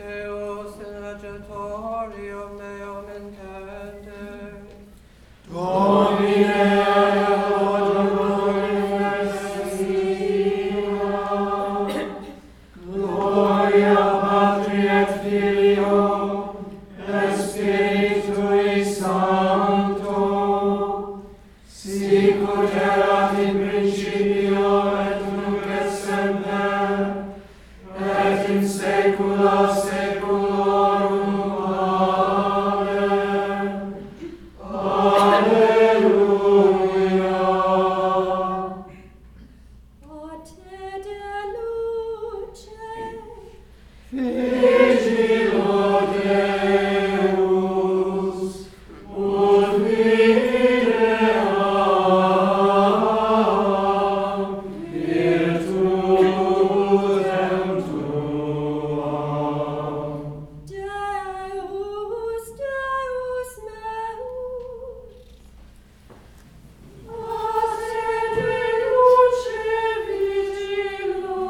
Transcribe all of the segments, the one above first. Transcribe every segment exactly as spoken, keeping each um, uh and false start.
Deus in leggiatorium meum intende. Domine, Gloria Patri et Filio et Spiritui Sancto, sic ut erat in principio et nunc et semper, et in saecula saeculorum. Amen. Alleluia. Pater de luce, Vigilo Deus, ut videam virtutem tuam. Deus, Deus meus. Pater de luce vigilo.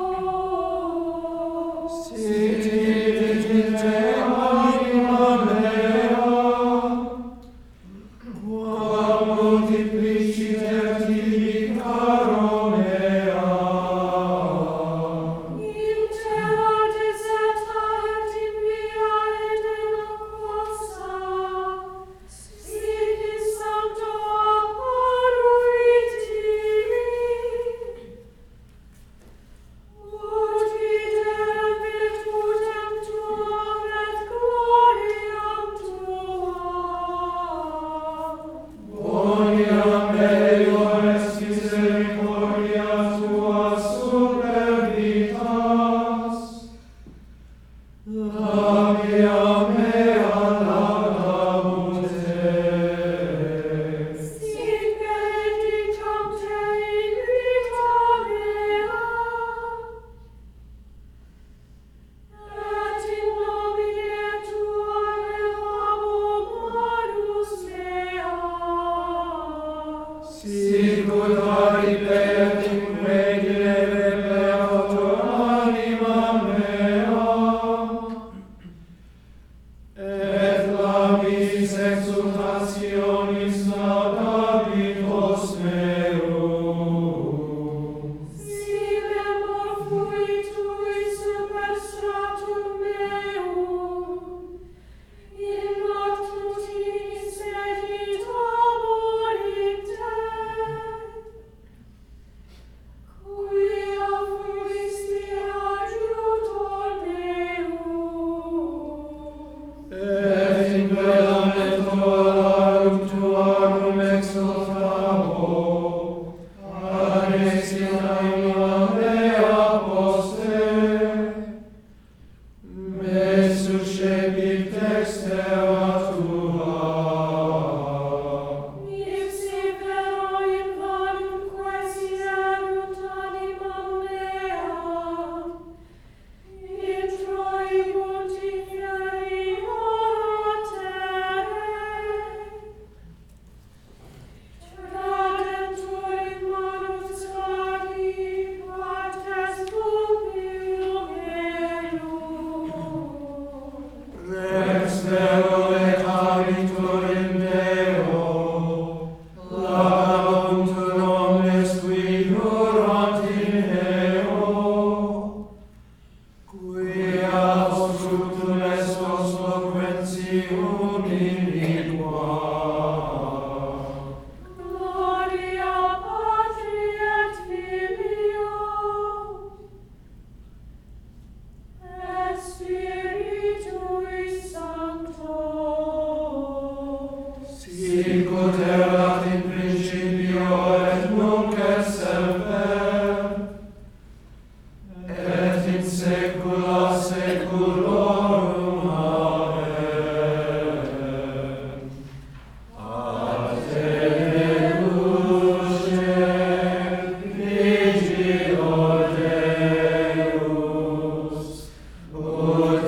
Sit in anima mea, quam multipliciter tibi caro mea. In terra deserta et in via et in aquosa, sic in sancto apparuit tibi. Ut videam virtutem tuam et gloriam tuam. Boniam melior est misericordia tua super vitas. Labia mea laudamur te. Sic benedictam te in vita mea, et in nomine tuam levamur manus meas. Sic ut adipet in regine repertur anima mea, et labis exultationis laudabit vos meum. Si memor fui tui super stratum meum, in noctutis meditamur ipte, quia fuisti adjutor meum. Et in bella metrorum tuarum exultabo, anex in anima mea poste, me suscepit dextera tua. Ipsi vero in valumque sierunt animam meam, introibunt inferi ora terre. Tradentur in manus cadi, partes pupillum elum. Rex vero et habitur in Deo, laudabuntur omnes qui durant in eo, quia post fructum est os loquentium iniqua. Gloria Patri et Filio et Spiritui Sancto. Sic ut erat in principio et nunc et semper, et in saecula saeculorum. Amen. Alleluia. Vigilo Deus, ut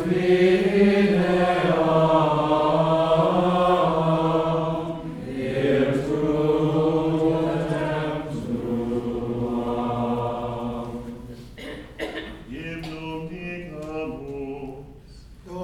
videam virtutem tuam. Hymnum dicamus.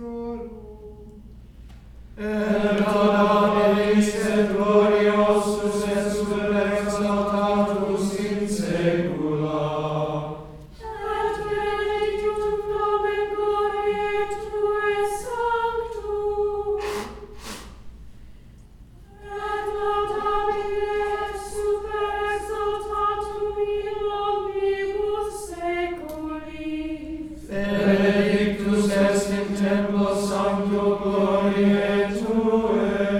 nostrorum. Et adabilis et gloriosus et super exaltatus in saecula. Et benedictum nomen gloriae Tuae sanctum. Et laudabile et super exaltatum in omnibus saeculis. Benedictus est in templo sancto gloriae Tuae,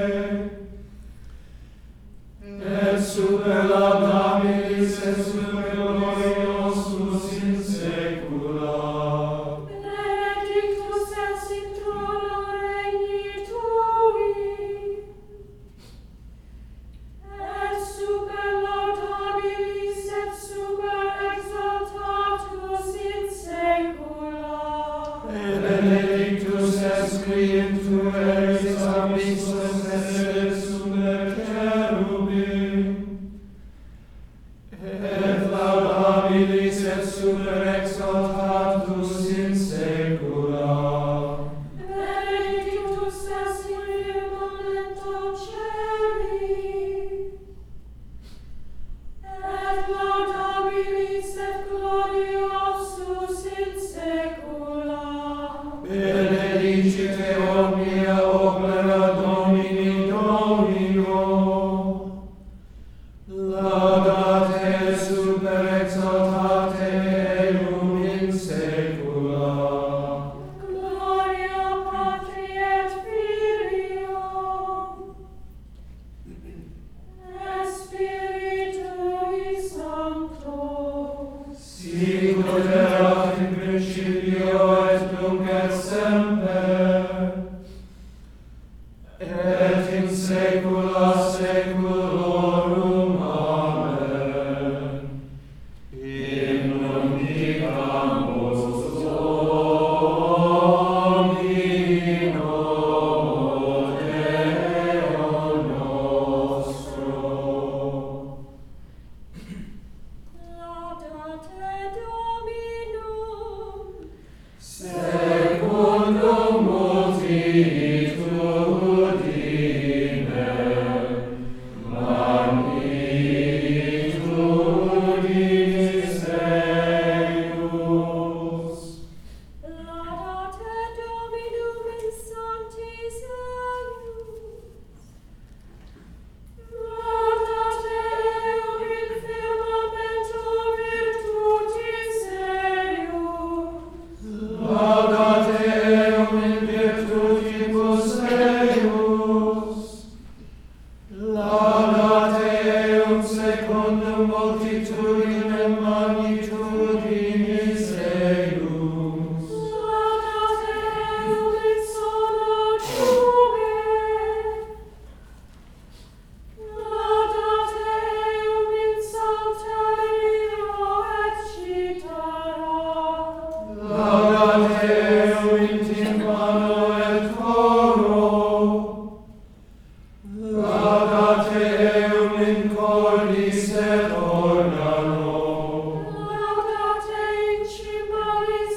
et super laudabilis et super gloriosus in saecula. Benedictus est in trono regni Tui, et super laudabilis et super exaltatus in saecula. Benedictus est qui in Tuae abyssus et super cherubim, et laudabilis et super exaltatus in saecula. Benedictus est in firmamento celi, et laudabilis et gloriosus in saecula. Benedicite omnia opera Domini Domino, laudate super exaltate eum in saecula. Gloria Patri et Filio, et Spiritui Sancto. Sic ut erat in principio et nunc et semper, et in saecula saeculorum. Amen. In nunticamus Domino Deo nostro. Laudate Dominum, Secundum multitudinem magnitudinis eius. laudate Dominum in sanctis eius, laudate eum in firmamento virtutis eius, Laudate eum in virtutibus eius. Laudate eum secundum multitudinem magnitudinis eius. laudate eum in sono Tuae, laudate eum in sanctario et citara, Laudate eum in tympano et coro. Laudate eum in cordis et organo. laudate in cymbalis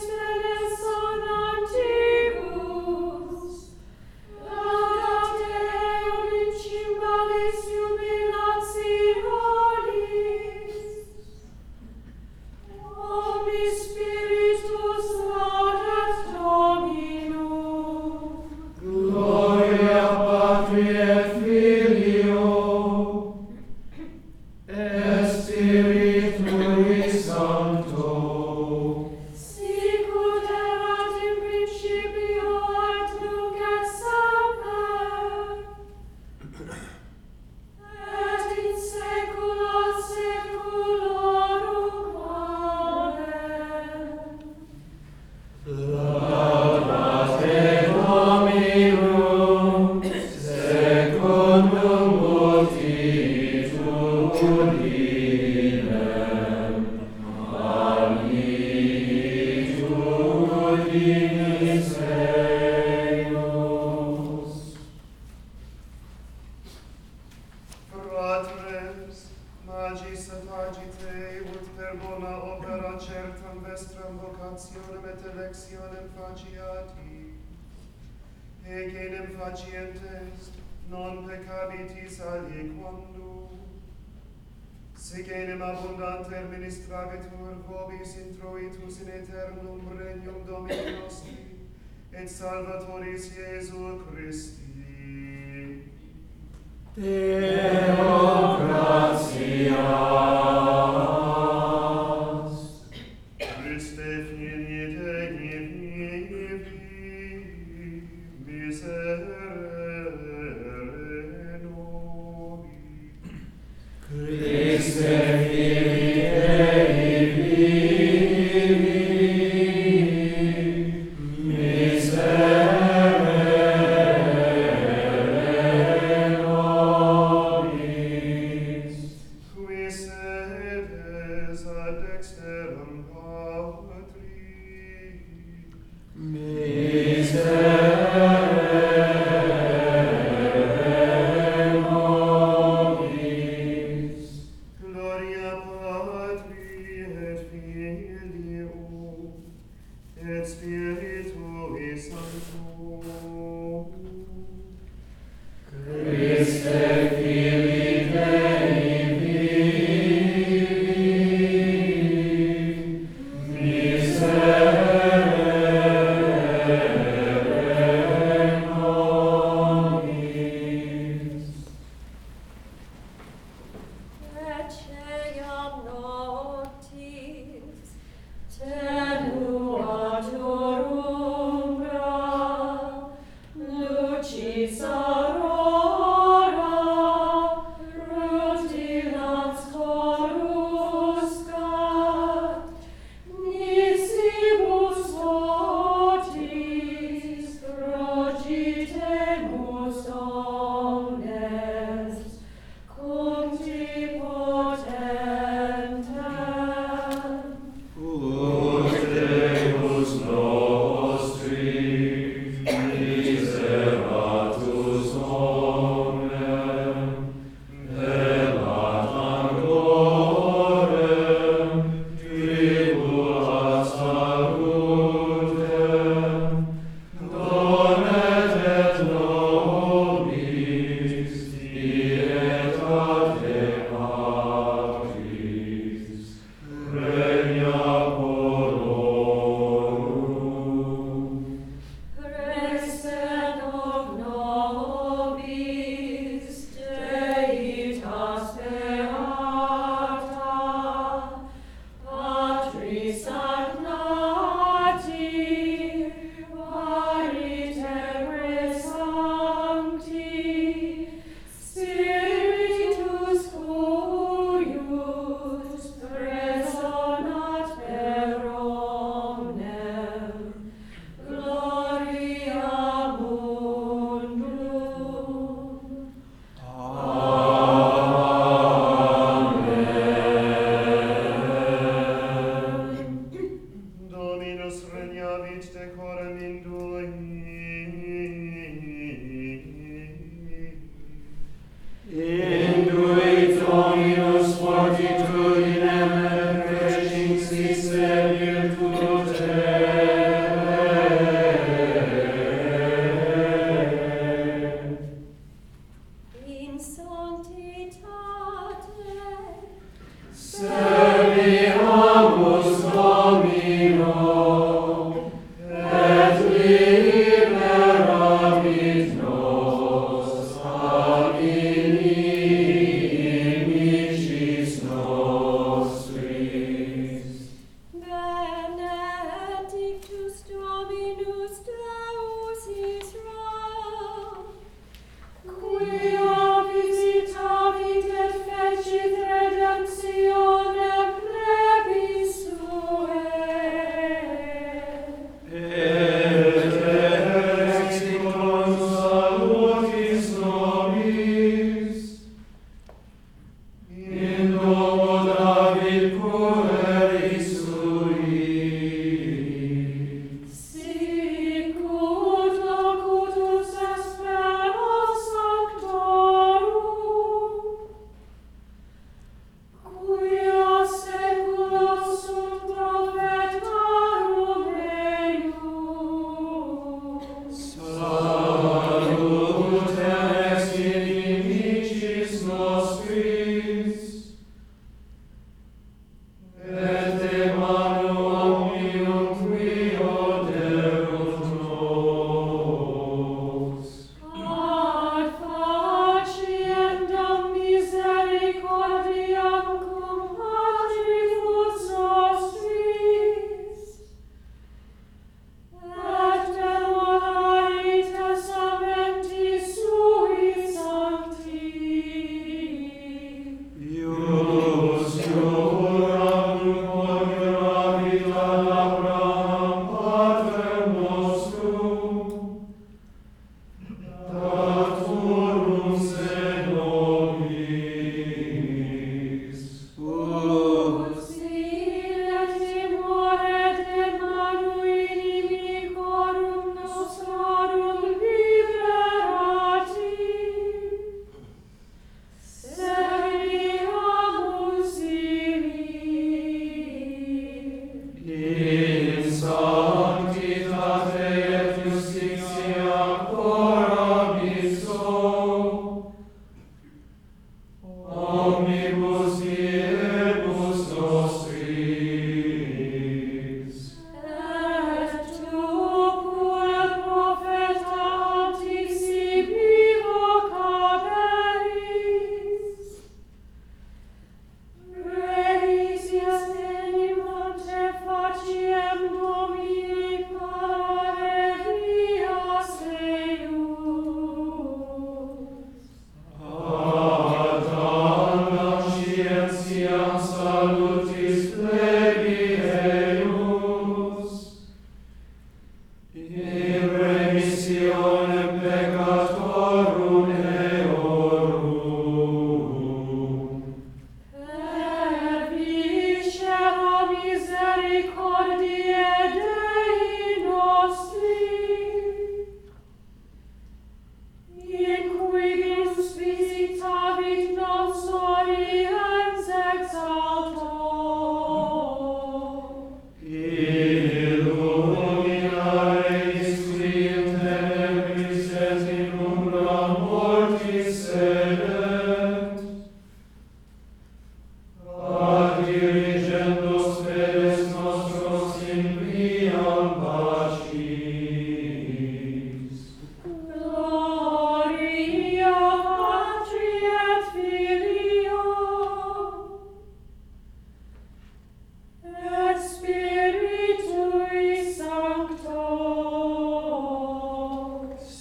sonantibus, laudate eum in cymbalis jubilationis, omni spiritus laudat Dominum. Gloria Patri et Filio et Spiritui Sancto. Sic ut erat in principio et nunc et semper, et in saecula saeculorum. Amen. Laudate Dominum secundum multitudinem magnitudinis eius. Fratres, magis et agite, ut per bona opera certam vestram vocationem et electionem faciati, et enim facientes non peccabitis aliquando, sic enim abundante ministrabitur vobis introitus in aeternum regnum Domini nostri, et Salvatoris Iesu Christi. Deo gratias. Christe finit et miserere nobis. Christe fidei miserere nobis. Qui sedes ad dexteram Patri, Miserere nobis. gloria Patri et Filio et Spiritui Sancto. Christe Filii Dei vivi, miserere nobis. Ecceam noctis, tenuatur umbra, lucis aurora, rutilans coruscat, nisibus votis, progitemus omnes, cuncti potentem. Ut Deus nostri, miseratus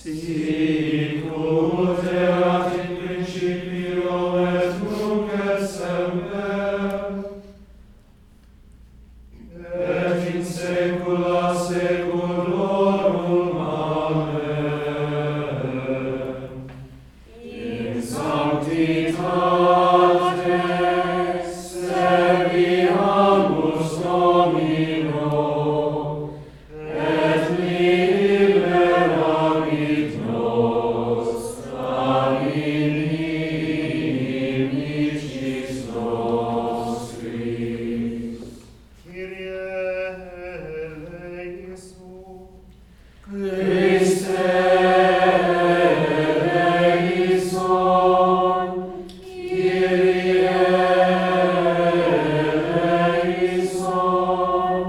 Sicut erat in principio et nunc et semper, et in saecula saeculorum. Amen. In sanctitate serviamus Domino, et liberamit nos inimicis nostris. Kyrie eleison. Christe eleison. Kyrie eleison.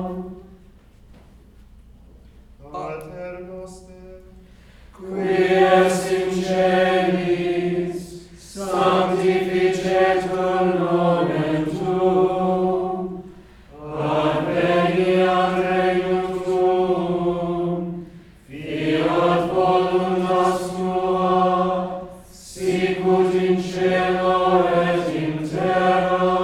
Pater noster, Qui es in celis, sanctificetur nomen tuum, adveniat regnum tuum, fiat voluntas tua, sicut in cielo et in terra.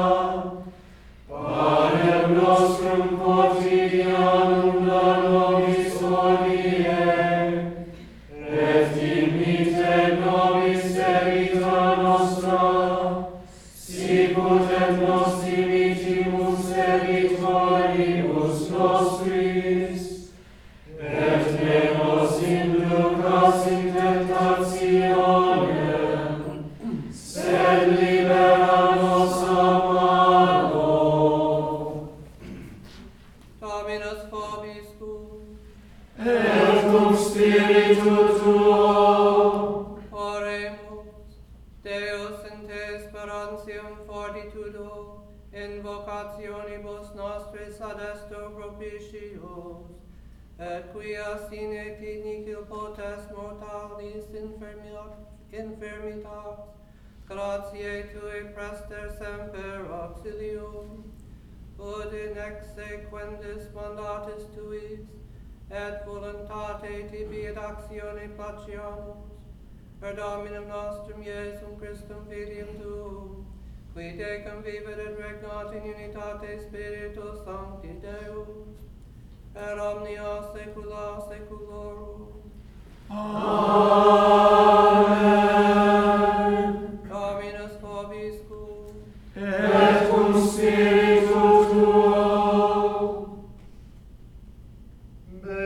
Panem nostrum quotidianum da nobis hodie, et dimitte nobis debita nostra, sicut et nos dimittimus debitoribus nostris, et ne nos inducas in tentationem, sed libera nos a malo. Dominus vobiscum, Et cum spiritu tuo. oremus, Deus in te sperantium fortitudo, in vocationibus nostris ad esto propitios, et quia sine ti nihil potest mortalis infirmi- infirmitas, gratiae tui prester semper auxilium, ut in exequendis mandatis tuis, et voluntate tibi et actione placiamus, per Dominum nostrum Iesum Christum filium tuum, qui te convivit et regnat in unitate Spiritus Sancti Deus, per omnia saecula saeculorum. Amen. Dominus vobiscum, Et cum spiritu tuo.